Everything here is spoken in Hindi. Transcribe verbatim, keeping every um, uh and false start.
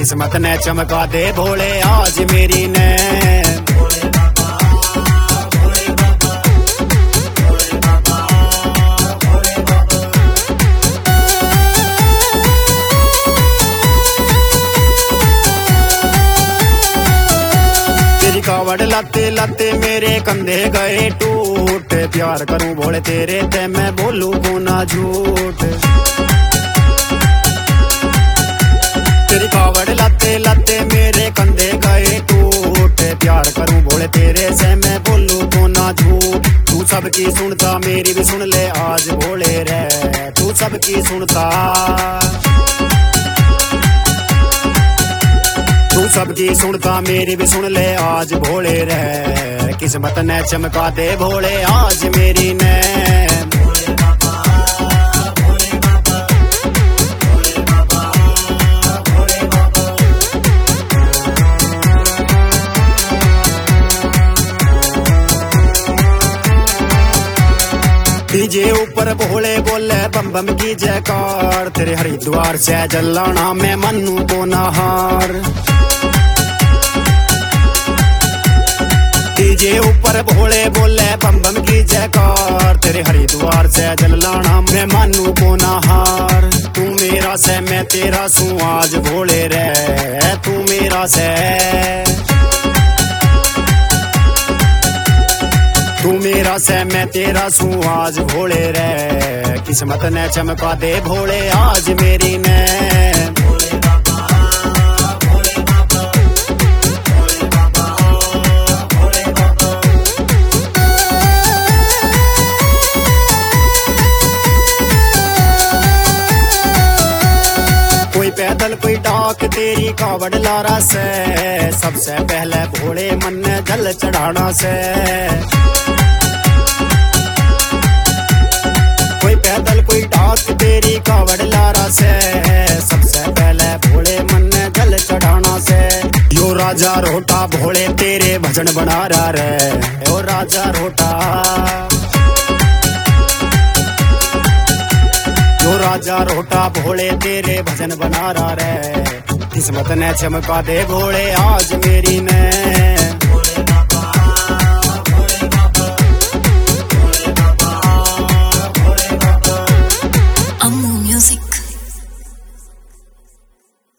किस्मत ने चमका दे भोले आज मेरी ने। कावड़ लाते लाते मेरे कंधे गए टूट, प्यार करूं भोले तेरे ते मैं बोलूं को ना झूठ। तेरी कावड़ लाते लाते मेरे कंधे गए टूट, प्यार करूं भोले तेरे से मैं बोलूं को ना झूठ। तू सबकी सुनता मेरी भी सुन ले आज भोले रे, तू सबकी सुनता तू सबकी सुनता मेरी भी सुन ले आज भोले रे। किस्मत ने चमका दे भोले आज मेरी ने। भोले बाबा, भोले बाबा, भोले बाबा, भोले बाबा। डीजे ऊपर भोले बोले बम बम की जयकार, तेरे हरिद्वार से जलाना मैं मन्नू को नहार। डीजे ऊपर भोले बोले बम बम की जयकार, तेरे हरिद्वार से जल लाना मैं मानू को नहार। तू मेरा से मैं तेरा सू आज भोले रे, तू मेरा से तू मेरा से मैं तेरा सू आज भोले रे। किस्मत ने चमका दे भोले आज मेरी ने। पैदल कोई डाक तेरी कावड़ लारा से, सबसे पहले भोले मन ने जल चढ़ाना से। कोई पैदल कोई डाक तेरी कावड़ लारा से, सबसे पहले भोले मन ने जल चढ़ाना से। यो राजा रोटा भोले तेरे भजन बना रहा रे, ओ राजा रोटा जो राजा रोटा भोले तेरे भजन बना रहा रे। किस्मत ने चमका दे भोले आज मेरी ने।